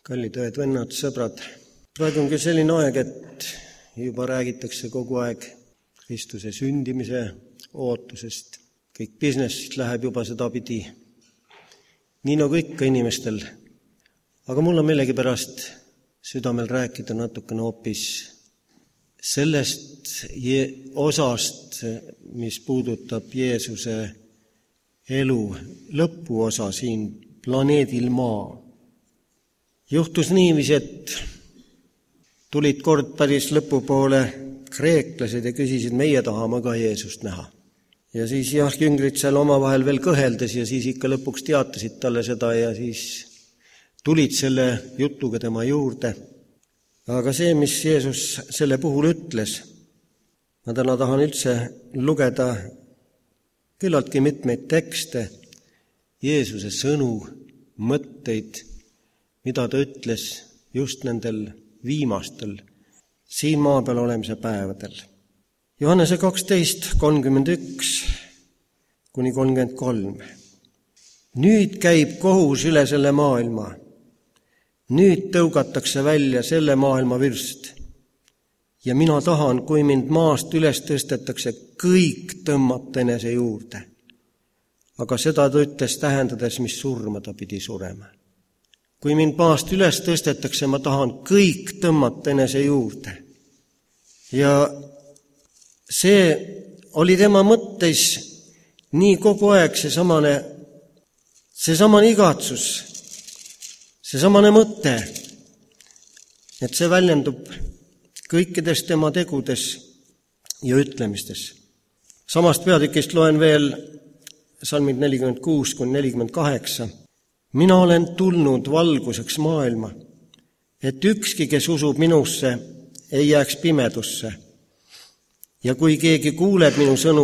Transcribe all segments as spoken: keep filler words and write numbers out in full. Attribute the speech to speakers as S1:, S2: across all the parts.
S1: Kallid õed-vennad, sõbrad, praegu on küll selline aeg, et juba räägitakse kogu aeg Kristuse sündimise ootusest. Kõik business läheb juba seda pidi, nii nagu ikka inimestel. Aga mul on millegipärast südamel rääkida natukene hoopis sellest osast, mis puudutab Jeesuse elu lõpuosa siin planeedil Maa. Juhtus niiviisi, et tulid kord päris lõpupoole kreeklased ja küsisid, meie tahame ka Jeesust näha. Ja siis jah, jüngrid seal omavahel veel kõheldes ja siis ikka lõpuks teatasid talle seda ja siis tulid selle jutuga tema juurde. Aga see, mis Jeesus selle puhul ütles, ma täna tahan üldse lugeda küllaltki mitmeid tekste, Jeesuse sõnu, mõtteid, mida ta ütles just nendel viimastel siin maa peal olemise päevadel. Johannese kaksteist kolmkümmend üks kuni kolmkümmend kolm. Nüüd käib kohus üle selle maailma. Nüüd tõugatakse välja selle maailma vürst. Ja mina tahan, kui mind maast üles tõstetakse, kõik tõmmata enese juurde. Aga seda ta ütles tähendades, mis surma ta pidi surema. Kui mind maast üles tõstetakse, ma tahan kõik tõmmata enese juurde. Ja see oli tema mõtteis nii kogu aeg see samane, see samane igatsus, see samane mõte, et see väljendub kõikides tema tegudes ja ütlemistes. Samast peatükist loen veel salmid nelikümmend kuus kuni nelikümmend kaheksa. Mina olen tulnud valguseks maailma, et ükski, kes usub minusse, ei jääks pimedusse. Ja kui keegi kuuleb minu sõnu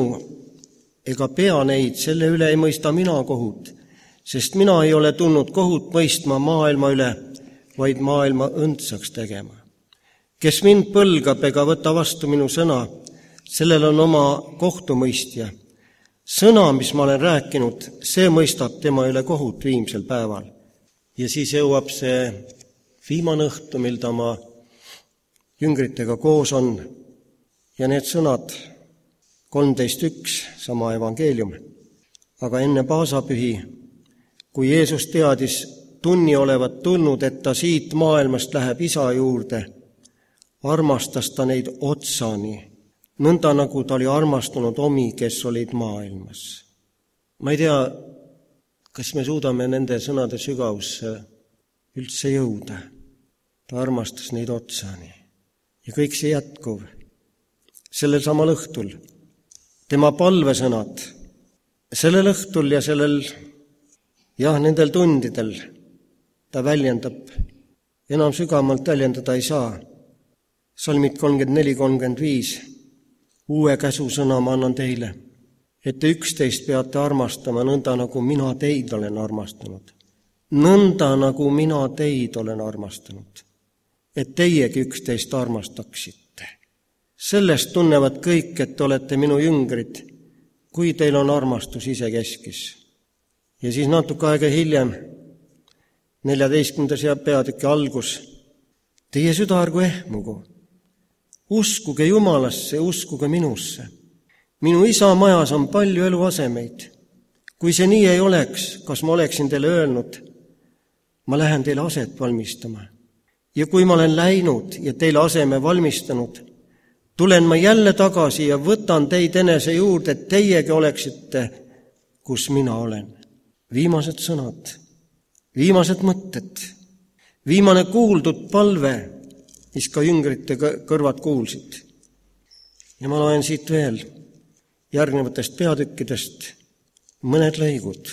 S1: ega pea neid, selle üle ei mõista mina kohut, sest mina ei ole tulnud kohut mõistma maailma üle, vaid maailma õndsaks tegema. Kes mind põlgab ega võta vastu minu sõna, sellel on oma kohtumõistja. Sõna, mis ma olen rääkinud, see mõistab tema üle kohut viimsel päeval. Ja siis jõuab see viimane õhtu, mil ta oma jüngritega koos on. Ja need sõnad, kolmteist üks, sama evangeelium. Aga enne paasapühi, kui Jeesus teadis tunni olevat tulnud, et ta siit maailmast läheb isa juurde, armastas ta neid otsani, nõnda nagu ta oli armastunud omi, kes olid maailmas. Ma ei tea, kas me suudame nende sõnade sügavusse üldse jõuda. Ta armastas neid otsani. Ja kõik see jätkuv. Sellel samal õhtul. Tema palvesõnad. Sellel õhtul ja sellel, jah, nendel tundidel ta väljendab. Enam sügavamalt väljendada ei saa. Salmid kolmkümmend neli kolmkümmend viis. Uue käsusõna ma annan teile, et te üksteist peate armastama nõnda, nagu mina teid olen armastanud. Nõnda, nagu mina teid olen armastanud. Et teiegi üksteist armastaksite. Sellest tunnevad kõik, et te olete minu jüngrid, kui teil on armastus ise keskis. Ja siis natuke aega hiljem, neljateistkümnendas peatüki algus, teie süda ärgu ehmugu. Uskuge Jumalasse, uskuge minusse. Minu isa majas on palju eluasemeid. Kui see nii ei oleks, kas ma oleksin teile öelnud, ma lähen teile aset valmistama. Ja kui ma olen läinud ja teile aseme valmistanud, tulen ma jälle tagasi ja võtan teid enese juurde, et teiegi oleksite, kus mina olen. Viimased sõnad, viimased mõtted, viimane kuuldud palve, mis ka jüngrite kõrvad kuulsid. Ja ma loen siit veel järgnevatest peatükkidest mõned lõigud.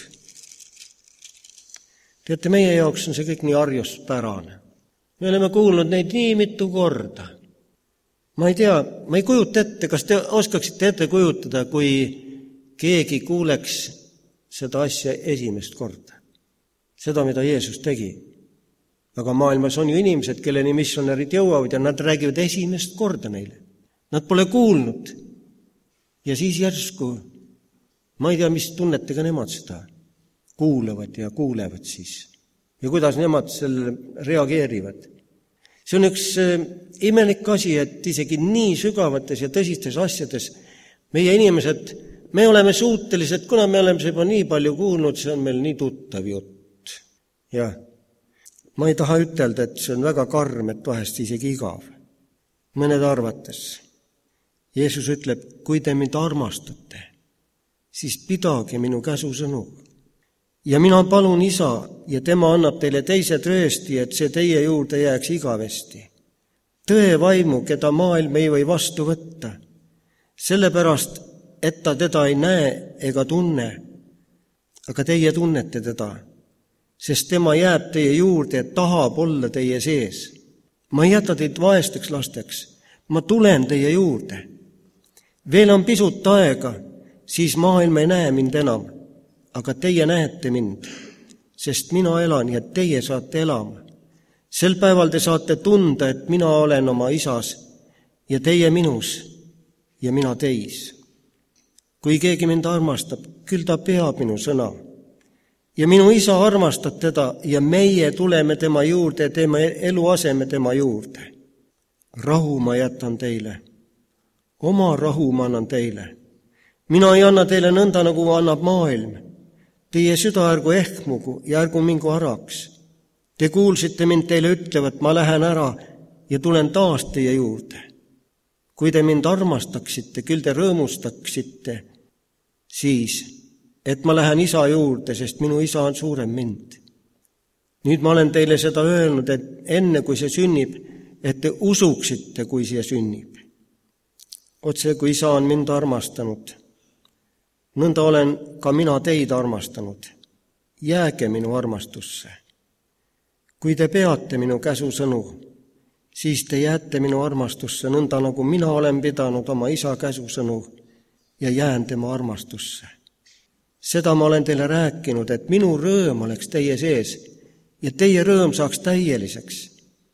S1: Teate, meie jaoks on see kõik nii arjuspärane. Me oleme kuulnud neid nii mitu korda. Ma ei tea, ma ei kujuta ette, kas te oskaksite ette kujutada, kui keegi kuuleks seda asja esimest korda. Seda, mida Jeesus tegi. Aga maailmas on ju inimesed, kelleni missionärid jõuavad ja nad räägivad esimest korda neile. Nad pole kuulnud. Ja siis järsku, ma ei tea, mis tunnetega nemad seda kuulavad ja kuulevad siis. ja kuidas nemad sellele reageerivad. See on üks imelik asi, et isegi nii sügavates ja tõsistes asjades meie inimesed, me oleme suutelised, kuna me oleme juba nii palju kuulnud, see on meil nii tuttav jutt. Ja ma ei taha ütelda, et see on väga karm, et vahest isegi igav. Mõned arvates. Jeesus ütleb, kui te mind armastate, siis pidage minu käsusõnu. Ja mina palun Isa ja tema annab teile teise tröösti, et see teie juurde jääks igavesti. Tõe vaimu, keda maailm ei või vastu võtta, sellepärast, et ta teda ei näe ega tunne, aga teie tunnete teda, sest tema jääb teie juurde ja tahab olla teie sees. Ma ei jäta teid vaesteks lasteks, ma tulen teie juurde. Veel on pisut aega, siis maailm ei näe mind enam, aga teie näete mind, sest mina elan ja teie saate elama. Sel päeval te saate tunda, et mina olen oma Isas ja teie minus ja mina teis. Kui keegi mind armastab, küll ta peab minu sõna. Ja minu Isa armastab teda ja meie tuleme tema juurde ja teeme eluaseme tema juurde. Rahu ma jätan teile. Oma rahu ma annan teile. Mina ei anna teile nõnda, nagu annab maailm. Teie süda ärgu ehmugu ja ärgu mingu haraks. Te kuulsite mind teile ütlevat, ma lähen ära ja tulen taas teie juurde. Kui te mind armastaksite, küll te rõõmustaksite, siis, et ma lähen Isa juurde, sest minu Isa on suurem mind. Nüüd ma olen teile seda öelnud, et enne kui see sünnib, et te usuksite, kui see sünnib. Otse kui Isa on mind armastanud, nõnda olen ka mina teid armastanud. Jääge minu armastusse. Kui te peate minu käsusõnu, siis te jääte minu armastusse, nõnda nagu mina olen pidanud oma Isa käsusõnu ja jään tema armastusse. Seda ma olen teile rääkinud, et minu rõõm oleks teie sees ja teie rõõm saaks täieliseks.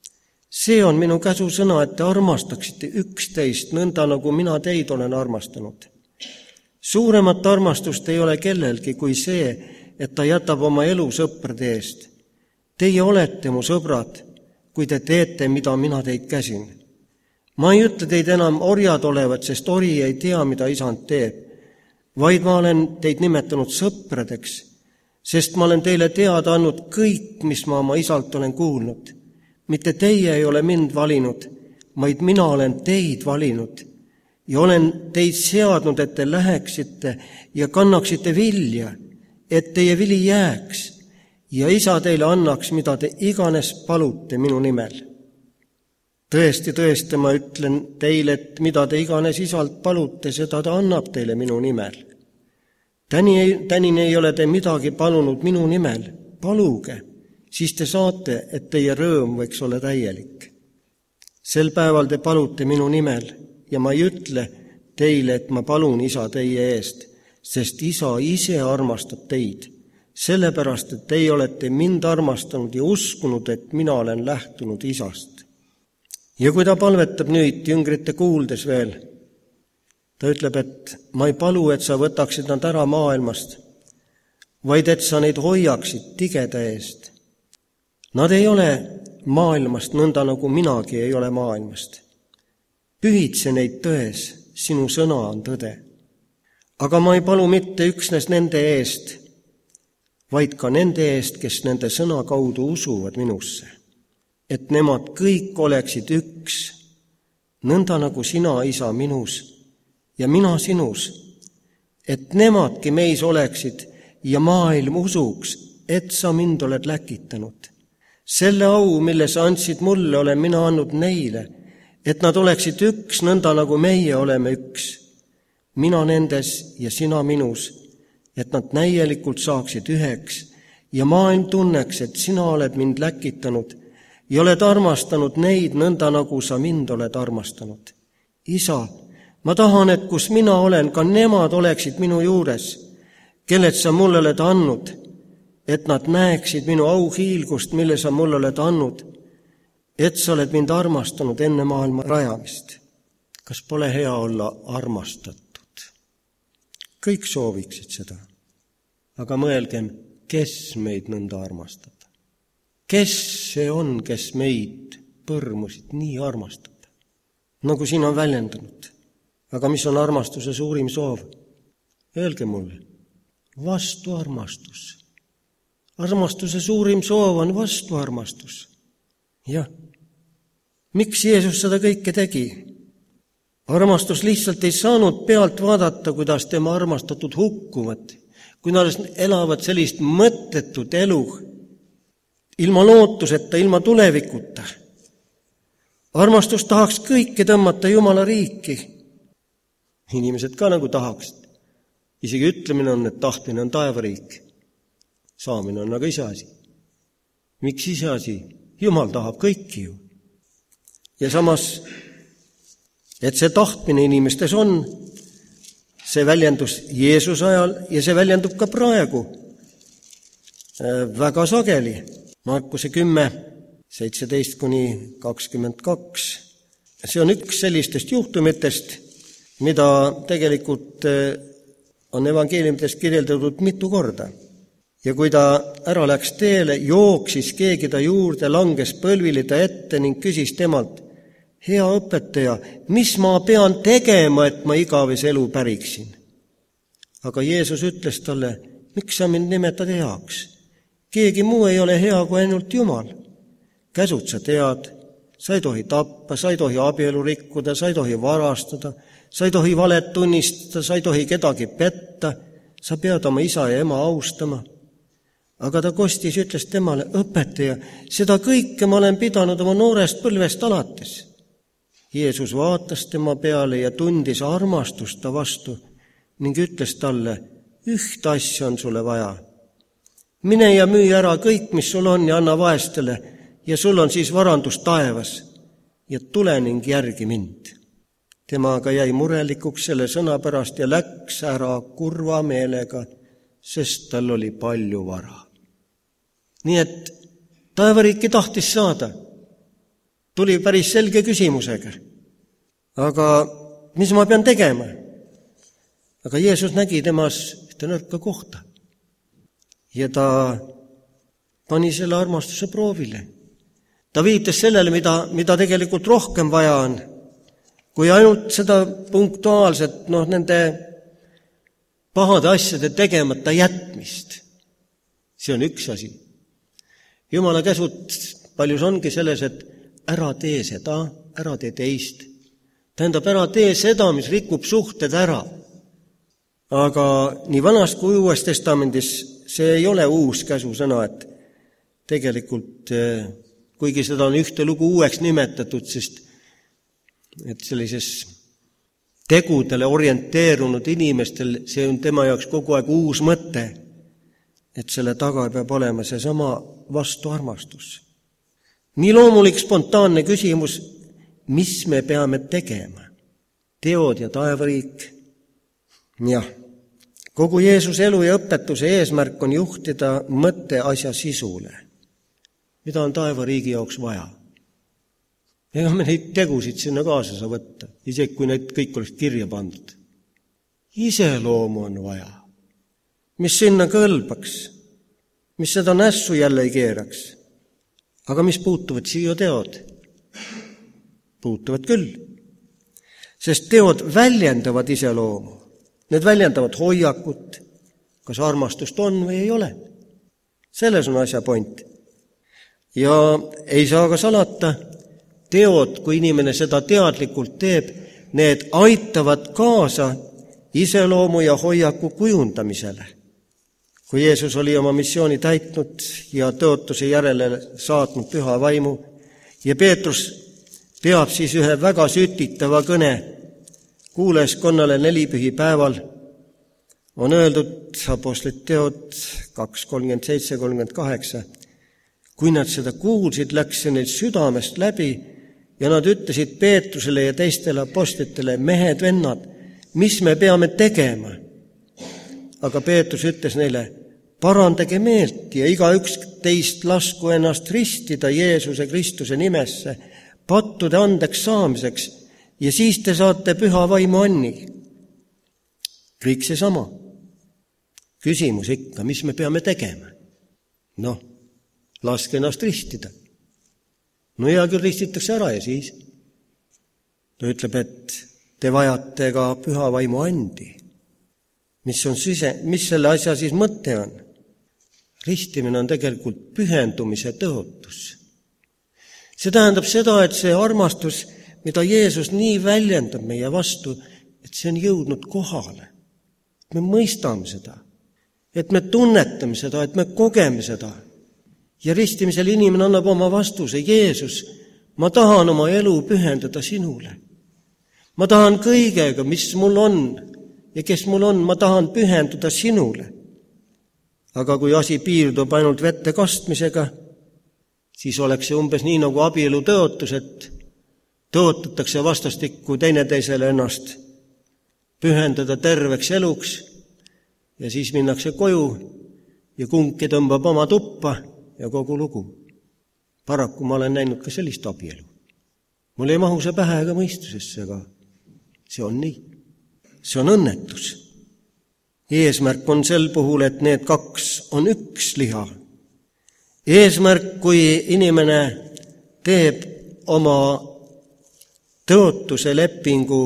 S1: See on minu käsusõna, et te armastaksite üksteist, nõnda nagu mina teid olen armastanud. Suuremat armastust ei ole kellelgi kui see, et ta jätab oma elu sõprade eest. Teie olete mu sõbrad, kui te teete, mida mina teid käsin. Ma ei ütle teid enam orjad olevat, sest ori ei tea, mida Isand teeb, vaid ma olen teid nimetanud sõpradeks, sest ma olen teile teada andnud kõik, mis ma oma Isalt olen kuulnud. Mitte teie ei ole mind valinud, vaid mina olen teid valinud ja olen teid seadnud, et te läheksite ja kannaksite vilja, et teie vili jääks ja Isa teile annaks, mida te iganes palute minu nimel. Tõesti, tõesti, ma ütlen teile, et mida te iganes Isalt palute, seda ta annab teile minu nimel. Tänini, tänini ei ole te midagi palunud minu nimel. Paluge, siis te saate, et teie rõõm võiks olla täielik. Sel päeval te palute minu nimel ja ma ei ütle teile, et ma palun Isa teie eest, sest Isa ise armastab teid, sellepärast, et teie olete mind armastanud ja uskunud, et mina olen lähtunud Isast. Ja kui ta palvetab nüüd jüngrite kuuldes veel, ta ütleb, et ma ei palu, et sa võtaksid nad ära maailmast, vaid et sa neid hoiaksid tigeda eest. Nad ei ole maailmast nõnda, nagu minagi ei ole maailmast. Pühitse neid tões, sinu sõna on tõde. Aga ma ei palu mitte üksnes nende eest, vaid ka nende eest, kes nende sõna kaudu usuvad minusse. Et nemad kõik oleksid üks, nõnda nagu sina, Isa, minus ja mina sinus. Et nemadki meis oleksid ja maailm usuks, et sa mind oled läkitanud. Selle au, mille sa andsid mulle, olen mina andnud neile, et nad oleksid üks, nõnda nagu meie oleme üks. Mina nendes ja sina minus, et nad näielikult saaksid üheks ja maailm tunneks, et sina oled mind läkitanud ja oled armastanud neid nõnda, nagu sa mind oled armastanud. Isa, ma tahan, et kus mina olen, ka nemad oleksid minu juures, kelled sa mulle oled andnud, et nad näeksid minu auhiilgust, mille sa mulle oled andnud, et sa oled mind armastanud enne maailma rajamist. Kas pole hea olla armastatud? Kõik sooviksid seda. Aga mõelgem, kes meid nõnda armastab. kes see on, kes meid, põrmusid, nii armastab, nagu siin on väljendunud. Aga mis on armastuse suurim soov? Öelge mulle, vastuarmastus. Armastuse suurim soov on vastuarmastus. Jah. Miks Jeesus seda kõike tegi? Armastus lihtsalt ei saanud pealt vaadata, kuidas tema armastatud hukkuvad, kui nad elavad sellist mõttetut elu, ilma lootuseta, ilma tulevikuta. Armastus tahaks kõike tõmmata Jumala riiki. Inimesed ka nagu tahaksid. Isegi ütlemine on, et tahtmine on taevariik. Saamine on aga iseasi. Miks iseasi? Jumal tahab kõiki ju. Ja samas, et see tahtmine inimestes on, see väljendus Jeesuse ajal ja see väljendub ka praegu väga sageli. Markuse kümme, seitseteist kuni kakskümmend kaks. See on üks sellistest juhtumitest, mida tegelikult on evangeeliumites kirjeldatud mitu korda. Ja kui ta ära läks teele, jooksis keegi ta juurde, langes põlvili ta ette ning küsis temalt, hea õpetaja, mis ma pean tegema, et ma igavese elu päriksin? Aga Jeesus ütles talle, miks sa mind nimetad heaks? Keegi muu ei ole hea kui ainult Jumal. Käsud sa tead, sa ei tohi tappa, sa ei tohi abielu rikkuda, sa ei tohi varastada, sa ei tohi valet tunnistada, sa ei tohi kedagi petta, sa pead oma isa ja ema austama. Aga ta kostis ütles temale, õpetaja, seda kõike ma olen pidanud oma noorest põlvest alates. Jeesus vaatas tema peale ja tundis armastust ta vastu ning ütles talle, ühte asja on sulle vaja. Mine ja müü ära kõik, mis sul on ja anna vaestele ja sul on siis varandus taevas ja tule ning järgi mind. Tema aga jäi murelikuks selle sõna pärast ja läks ära kurva meelega, sest tal oli palju vara. Nii et taevariiki tahtis saada. Tuli päris selge küsimusega. Aga mis ma pean tegema? Aga Jeesus nägi temas ühte nõrka kohta. Ja ta pani selle armastuse proovile. Ta viitas sellele, mida, mida tegelikult rohkem vaja on, kui ainult seda punktuaalset, noh, nende pahade asjade tegemata jätmist. See on üks asi. Jumala käsud paljus ongi selles, et ära tee seda, ära tee teist. Tähendab, ära tee seda, mis rikub suhted ära. Aga nii vanas kui uues testamendis see ei ole uus käsusõna, et tegelikult, kuigi seda on ühte lugu uueks nimetatud, sest et sellises tegudele orienteerunud inimestel, see on tema jaoks kogu aeg uus mõte, et selle taga peab olema see sama vastuarmastus. Nii loomulik spontaanne küsimus, mis me peame tegema? Teod ja taevariik. Jah, kogu Jeesuse elu ja õpetuse eesmärk on juhtida mõtte asja sisule. Mida on taevariigi jaoks vaja? Ega me neid tegusid sinna kaasa saa võtta, isegi kui neid kõik oleks kirja pandud. Iseloomu on vaja, mis sinna kõlbaks, mis seda nässu jälle ei keeraks. Aga mis puutuvad siia teod? Puutuvad küll. Sest teod väljendavad iseloomu. Need väljendavad hoiakut, kas armastust on või ei ole. Selles on asja point. Ja ei saa ka salata, teod, kui inimene seda teadlikult teeb, need aitavad kaasa iseloomu ja hoiaku kujundamisele. Kui Jeesus oli oma missiooni täitnud ja tõotuse järele saatnud püha vaimu ja Peetrus peab siis ühe väga sütitava kõne kuuleskonnale nelipühi päeval, on öeldud Apostlite teod kaks kolmkümmend seitse kolmkümmend kaheksa. Kui nad seda kuulsid, läks see neil südamest läbi ja nad ütlesid Peetrusele ja teistele apostlitele, mehed, vennad, mis me peame tegema? Aga Peetrus ütles neile, parandage meelt ja igaüks teist lasku ennast ristida Jeesuse Kristuse nimesse, pattude andeks saamiseks ja siis te saate püha vaimu anni. Kõik see sama. Küsimus ikka, mis me peame tegema? Noh, laske ennast ristida. No hea küll, ristitakse ära ja siis. Ta ütleb, et te vajate ka püha vaimu andi. Mis on sise, mis selle asja siis mõte on? Ristimine on tegelikult pühendumise tõotus. See tähendab seda, et see armastus, mida Jeesus nii väljendab meie vastu, et see on jõudnud kohale. Me mõistame seda, et me tunnetame seda, et me kogeme seda. Ja ristimisel inimene annab oma vastuse, Jeesus, ma tahan oma elu pühendada sinule. Ma tahan kõigega, mis mul on ja kes mul on, ma tahan pühenduda sinule. Aga kui asi piirdub ainult vette kastmisega, siis oleks see umbes nii nagu abielu tõotus, et tõotatakse vastastikku teineteisele ennast pühendada terveks eluks ja siis minnakse koju ja kumbki tõmbab oma tuppa ja kogu lugu. Paraku ma olen näinud ka sellist abielu. Mul ei mahu see pähe ega mõistusesse, aga see on nii. See on õnnetus. Eesmärk on sel puhul, et need kaks on üks liha. Eesmärk, kui inimene teeb oma tõotuse lepingu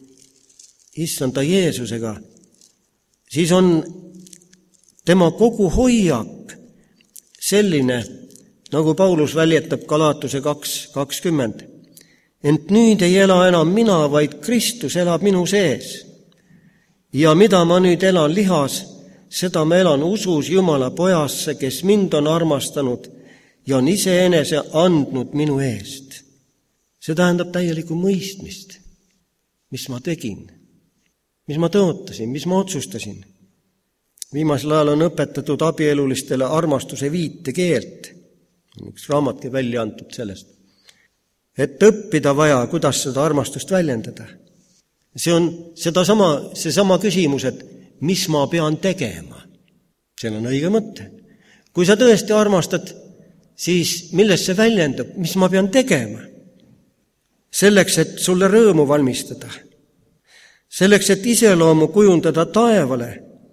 S1: issanda Jeesusega, siis on tema kogu hoiak selline, nagu Paulus väljetab Galatuse kaks kakskümmend. Ent nüüd ei ela enam mina, vaid Kristus elab minu sees. Ja mida ma nüüd elan lihas, seda ma elan usus Jumala pojasse, kes mind on armastanud ja on iseenese andnud minu eest. See tähendab täielikku mõistmist, mis ma tegin, mis ma tõotasin, mis ma otsustasin. Viimasel ajal on õpetatud abielulistele armastuse viite keelt. Üks raamatki välja antud sellest. Et õppida vaja, kuidas seda armastust väljendada. See on sedasama, seesama küsimus, et mis ma pean tegema. See on õige mõte. Kui sa tõesti armastad, siis millest see väljendab? Mis ma pean tegema? Selleks, et sulle rõõmu valmistada. Selleks, et iseloomu kujundada taevale.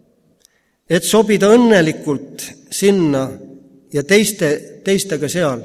S1: Et sobida õnnelikult sinna ja teiste, teistega seal.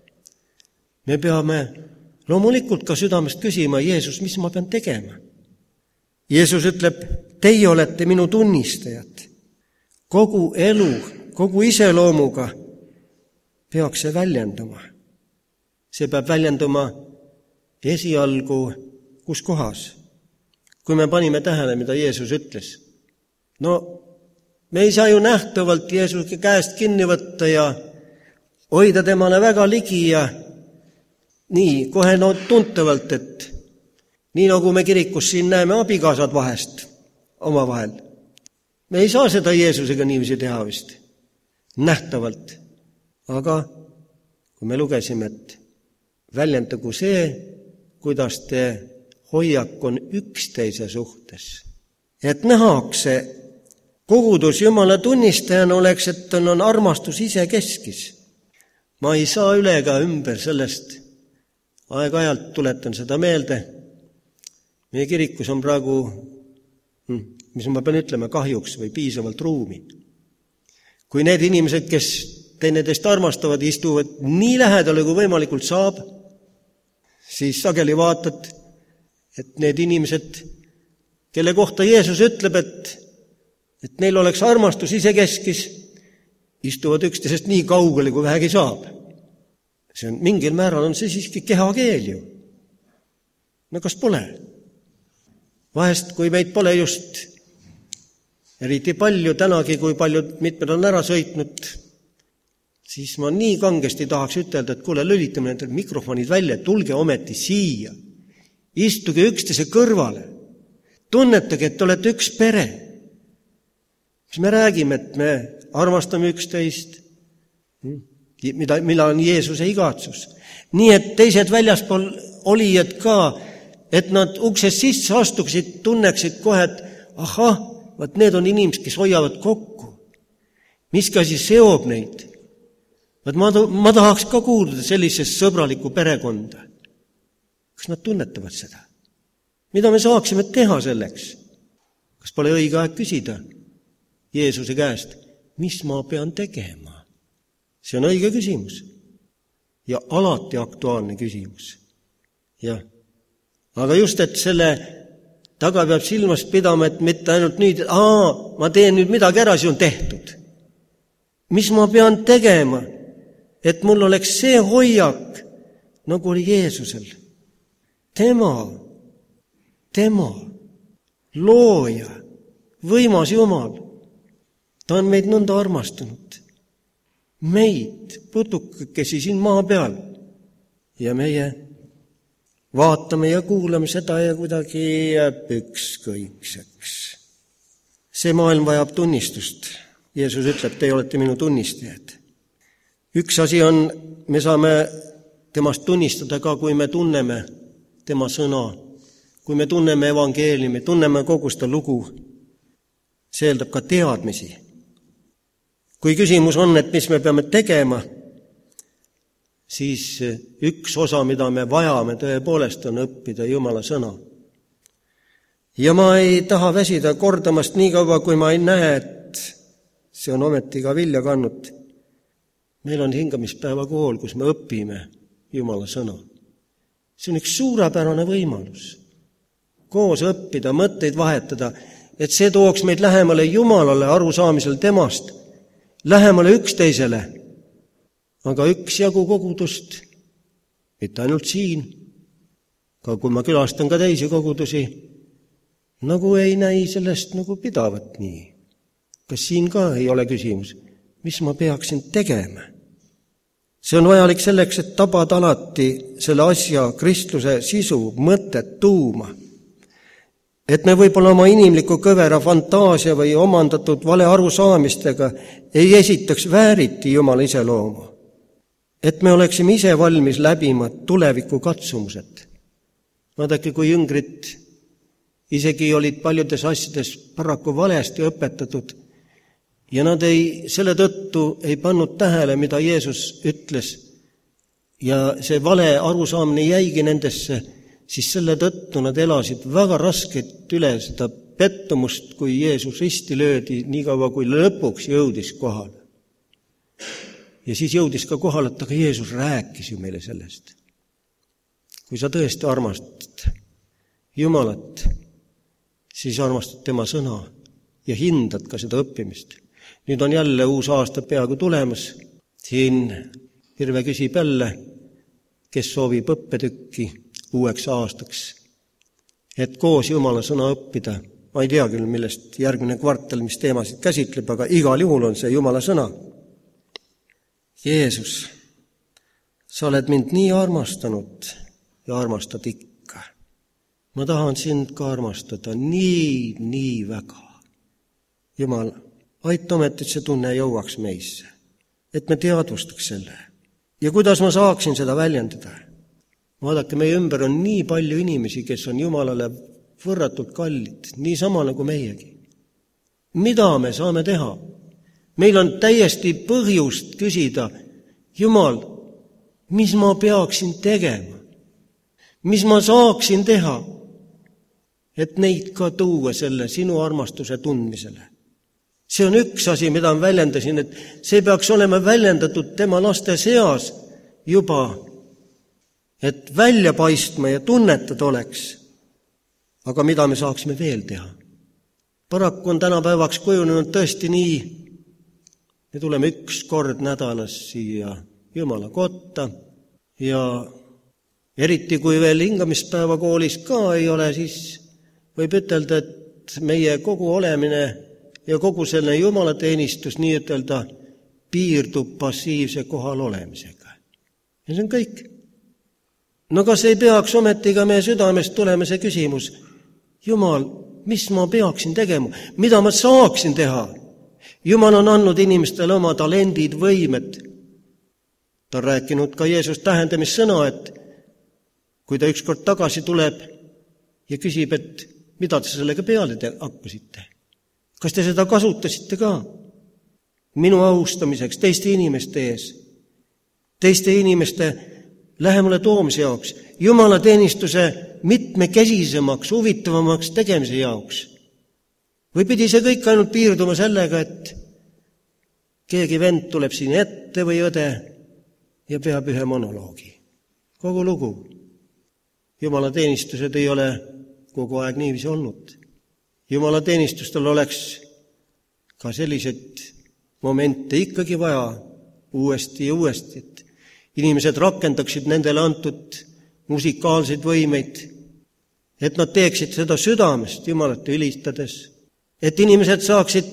S1: Me peame loomulikult ka südamest küsima, Jeesus, mis ma pean tegema? Jeesus ütleb, teie olete minu tunnistajad. Kogu elu, kogu iseloomuga peaks see väljenduma. See peab väljenduma esialgu kus kohas. Kui me panime tähele, mida Jeesus ütles. No, me ei saa ju nähtavalt Jeesuse käest kinni võtta ja hoida temale väga ligi ja nii, kohe no tuntavalt, et nii nagu me kirikus siin näeme abikaasad vahest oma vahel. Me ei saa seda Jeesusega niiviisi teha vist, nähtavalt. Aga kui me lugesime, et väljendagu see, kuidas te hoiak on üksteise suhtes. Et nähakse, kogudus Jumala tunnistajana oleks, et on, on armastus ise keskis. Ma ei saa üle ega ümber sellest. Aeg-ajalt tuletan seda meelde. Meie kirikus on praegu, mis ma pean ütlema, kahjuks või piisavalt ruumi. Kui need inimesed, kes teineteist armastavad, istuvad nii lähedale, kui võimalikult saab, siis sageli vaatad, et need inimesed, kelle kohta Jeesus ütleb, et, et neil oleks armastus ise keskis, istuvad üksteisest nii kaugele, kui vähegi saab. See on, mingil määral on see siiski kehakeel ju. No kas pole? Vahest, kui meid pole just eriti palju, tänagi, kui paljud mitmed on ära sõitnud, siis ma nii kangesti tahaks ütelda, et kuule, lülitame nendel mikrofonid välja, tulge ometi siia. Istuge üksteise kõrvale. Tunnetage, et olete üks pere. Mis me räägime, et me armastame üksteist, mida, mille on Jeesuse igatsus. Nii, et teised väljaspool olijad ka, et nad uksest sisse astuksid, tunneksid kohe, et ahah, vaat need on inimesed, kes hoiavad kokku. Miski asi seob neid. Vaat ma, ma tahaks ka kuuluda sellisest sõbralikku perekonda. Kas nad tunnetavad seda? Mida me saaksime teha selleks? Kas pole õige aeg küsida Jeesuse käest, mis ma pean tegema? See on õige küsimus ja alati aktuaalne küsimus. Jah. Aga just, et selle taga peab silmas pidama, et mitte ainult nüüd, et aa, ma teen nüüd midagi ära, see on tehtud. Mis ma pean tegema, et mul oleks see hoiak, nagu oli Jeesusel. Tema, tema, looja, võimas Jumal. Ta on meid nõnda armastanud. Meid, putukesi siin maa peal. Ja meie vaatame ja kuulame seda ja kuidagi jääb ükskõikseks. See maailm vajab tunnistust. Jeesus ütleb, te olete minu tunnistajad. Üks asi on, me saame temast tunnistada ka, kui me tunneme tema sõna, kui me tunneme evangeeliumi, tunneme kogu seda lugu. See eeldab ka teadmisi. Kui küsimus on, et mis me peame tegema, siis üks osa, mida me vajame tõepoolest, on õppida Jumala sõna. Ja ma ei taha väsida kordamast nii kaua, kui ma ei näe, et see on ometi ka vilja kannud. Meil on hingamispäeva kool, kus me õpime Jumala sõna. See on üks suurepärane võimalus. Koos õppida, mõtteid vahetada, et see tooks meid lähemale Jumalale arusaamisel temast, lähemale üksteisele, aga üks jagu kogudust, mitte ainult siin, ka kui ma külastan ka teisi kogudusi, nagu ei näi sellest nagu pidavat nii. Kas siin ka ei ole küsimus, mis ma peaksin tegema? See on vajalik selleks, et tabada alati selle asja kristluse sisu, mõtet, tuuma. Et me võib-olla oma inimliku kõvera fantaasia või omandatud vale arusaamistega ei esitaks vääriti Jumala iseloomu. Et me oleksime ise valmis läbima tuleviku katsumused. Vaadake, kui jüngrid isegi olid paljudes asjades paraku valesti õpetatud ja nad ei, selle tõttu ei pannud tähele, mida Jeesus ütles ja see vale arusaamine jäigi nendesse, siis selle tõttu nad elasid väga rasket üle seda pettumust, kui Jeesus risti löödi, nii kaua kui lõpuks jõudis kohale. Ja siis jõudis ka kohale, et aga Jeesus rääkis ju meile sellest. Kui sa tõesti armastad Jumalat, siis armastad tema sõna ja hindad ka seda õppimist. Nüüd on jälle uus aasta peaaegu tulemas. Siin Hirve küsib jälle, kes soovib õppetükki uueks aastaks, et koos Jumala sõna õppida. Ma ei tea küll, millest järgmine kvartal, mis teemasid käsitleb, aga igal juhul on see Jumala sõna. Jeesus, sa oled mind nii armastanud ja armastad ikka. Ma tahan sind ka armastada nii, nii väga. Jumal, aita ometi, et see tunne jõuaks meisse, et me teadvustaks selle. Ja kuidas ma saaksin seda väljendada? Vaadake, meie ümber on nii palju inimesi, kes on Jumalale võrratult kallid, nii sama nagu meiegi. Mida me saame teha? Meil on täiesti põhjust küsida, Jumal, mis ma peaksin tegema? Mis ma saaksin teha, et neid ka tuua selle sinu armastuse tundmisele? See on üks asi, mida ma väljendasin, et see peaks olema väljendatud tema laste seas juba, et välja paistma ja tunnetada oleks. Aga mida me saaksime veel teha? Paraku on tänapäevaks kujunenud tõesti nii, me tuleme üks kord nädalas siia Jumala kotta ja eriti kui veel hingamispäeva koolis ka ei ole, siis võib ütelda, et meie kogu olemine ja kogu selle Jumala teenistus nii ütelda piirdub passiivse kohal olemisega. Ja see on kõik. No kas ei peaks ometiga meie südamest tulema see küsimus, Jumal, mis ma peaksin tegema, mida ma saaksin teha? Jumal on andnud inimestele oma talendid, võimed. Ta on rääkinud ka Jeesus tähendamissõna, et kui ta ükskord tagasi tuleb ja küsib, et mida te sellega peale te hakkasite? Kas te seda kasutasite ka? Minu austamiseks teiste inimeste ees, teiste inimeste lähemale toomise jaoks, Jumala teenistuse mitmekesisemaks, huvitavamaks tegemise jaoks. Või pidi see kõik ainult piirduma sellega, et keegi vend tuleb siin ette või õde ja peab ühe monoloogi. Kogu lugu. Jumala teenistused ei ole kogu aeg niiviisi olnud. Jumala teenistustel oleks ka selliseid momente ikkagi vaja uuesti ja uuesti, et inimesed rakendaksid nendele antud musikaalseid võimeid, et nad teeksid seda südamest Jumalat ülistades, et inimesed saaksid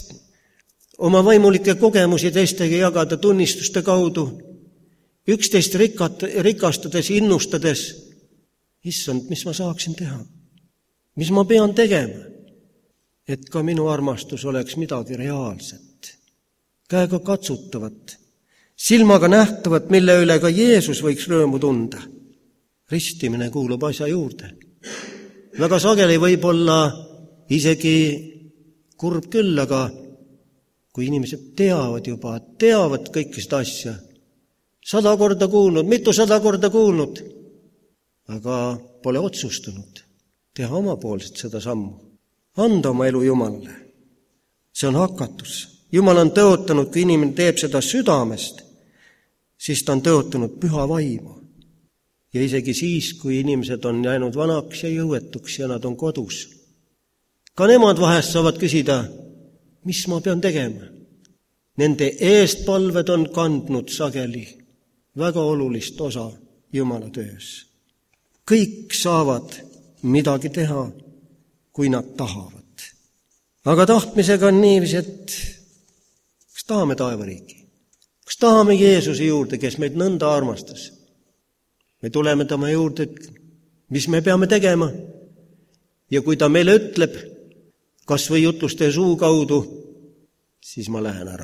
S1: oma vaimulikke kogemusi teistega jagada tunnistuste kaudu, üksteist rikat, rikastades, innustades. Issand, mis ma saaksin teha? Mis ma pean tegema? Et ka minu armastus oleks midagi reaalset, käega katsutavat, silmaga nähtavat, mille üle ka Jeesus võiks rõõmu tunda. Ristimine kuulub asja juurde. Väga sageli võib olla isegi kurb küll, aga kui inimesed teavad juba, teavad kõike seda asja, sada korda kuulnud, mitu sada korda kuulnud, aga pole otsustanud teha omapoolset seda sammu. Anda oma elu Jumalale. See on hakatus. Jumal on tõotanud, kui inimene teeb seda südamest, siis ta on tõotanud püha vaimu. Ja isegi siis, kui inimesed on jäänud vanaks ja jõuetuks ja nad on kodus. Ka nemad vahest saavad küsida, mis ma pean tegema. Nende eestpalved on kandnud sageli väga olulist osa Jumala töös. Kõik saavad midagi teha, kui nad tahavad. Aga tahtmisega on niiviisi, et kas tahame taevariiki? Kas tahame Jeesuse juurde, kes meid nõnda armastas? Me tuleme tema juurde, mis me peame tegema. Ja kui ta meile ütleb, kas või jutluste suu kaudu, siis ma lähen ära.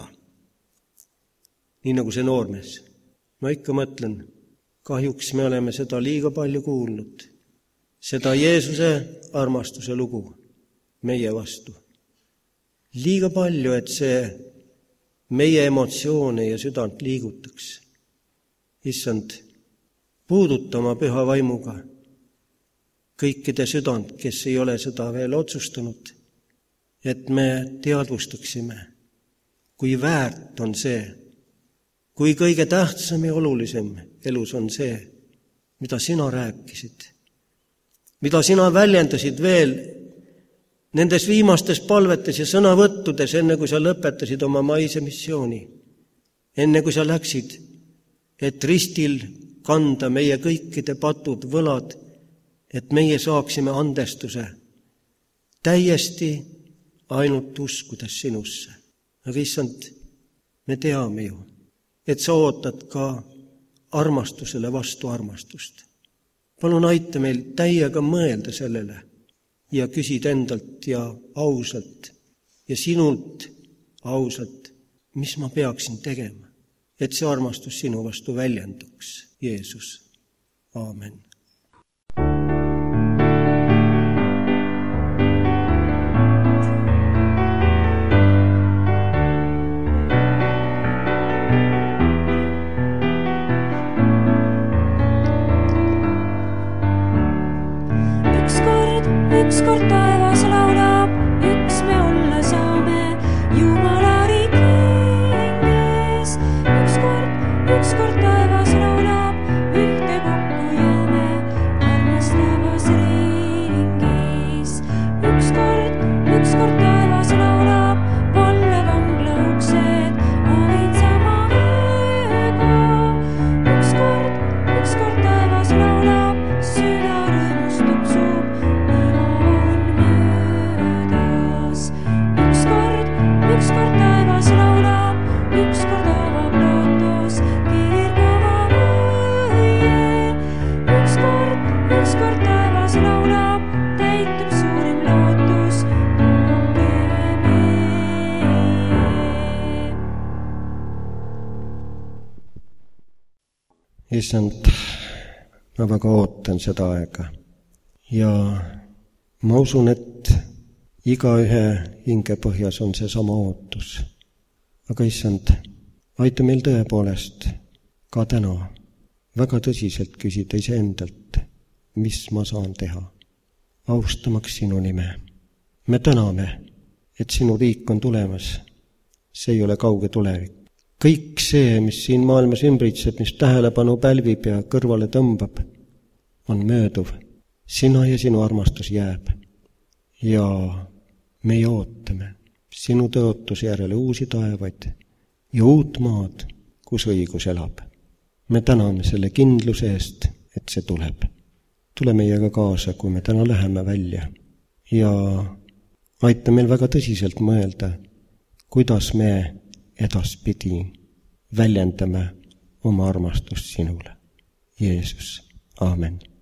S1: Nii nagu see noormees. Ma ikka mõtlen, kahjuks me oleme seda liiga palju kuulnud. Seda Jeesuse armastuse lugu meie vastu. Liiga palju, et see meie emotsioone ja südant liigutaks. Issand, puuduta oma püha vaimuga kõikide südant, kes ei ole seda veel otsustanud, et me teadvustaksime, kui väärt on see, kui kõige tähtsam ja olulisem elus on see, mida sina rääkisid, mida sina väljendasid veel nendes viimastes palvetes ja sõnavõttudes, enne kui sa lõpetasid oma maise missiooni, enne kui sa läksid, et ristil kanda meie kõikide patud, võlad, et meie saaksime andestuse täiesti ainult uskudes sinusse. Aga issand, me teame ju, et sa ootad ka armastusele vastu armastust. Palun aita meil täiega mõelda sellele ja küsid endalt ja ausalt ja sinult ausalt, mis ma peaksin tegema, et see armastus sinu vastu väljenduks. Jeesus. Aamen.
S2: Ükskord taevas laulab, üks me olla saame, Jumala riik hinges. Ükskord, ükskord taevas laulab, ühte kokku jääme, armastavas ringis. Ükskord, ükskord taevas laulab, valla vangla uksed, avin sama ööga. Ükskord, ükskord taevas laulab, süda rõõmustub suub. Ükskord taevas laulab, ükskord avab lootus, kirgava võie. Ükskord, ükskord taevas laulab, täitub suurim lootus, tooge meie.
S1: Issand, ma väga ootan seda aega ja ma usun, et igaühe hinge põhjas on see sama ootus. Aga issand, aita meil tõepoolest ka täna väga tõsiselt küsida iseendalt, mis ma saan teha, austamaks sinu nime. Me täname, et sinu riik on tulemas. see ei ole kauge tulevik. Kõik see, mis siin maailmas ümbritseb, mis tähelepanu pälvib ja kõrvale tõmbab, on mööduv. Sina ja sinu armastus jääb. Ja meie ootame sinu tõotuse järele uusi taevaid ja uut maad, kus õigus elab. Me täname selle kindluse eest, et see tuleb. Tule meiega kaasa, kui me täna läheme välja ja aita meil väga tõsiselt mõelda, kuidas me edaspidi väljendame oma armastust sinule. Jeesus, aamen.